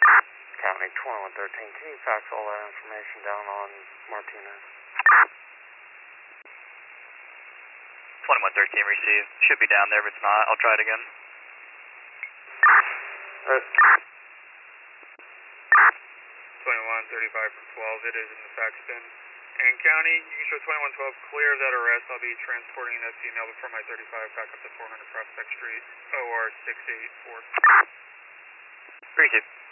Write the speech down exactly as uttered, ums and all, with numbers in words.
County twenty-one thirteen, can you fax all that information down on Martinez? twenty-one thirteen received. Should be down there, but it's not. I'll try it again. Uh, twenty-one thirty-five from twelve, it is in the fax bin. And County, you can show twenty-one twelve clear of that arrest. I'll be transporting that female before my thirty-five back up to four hundred Prospect Street, O R six eight four. Received.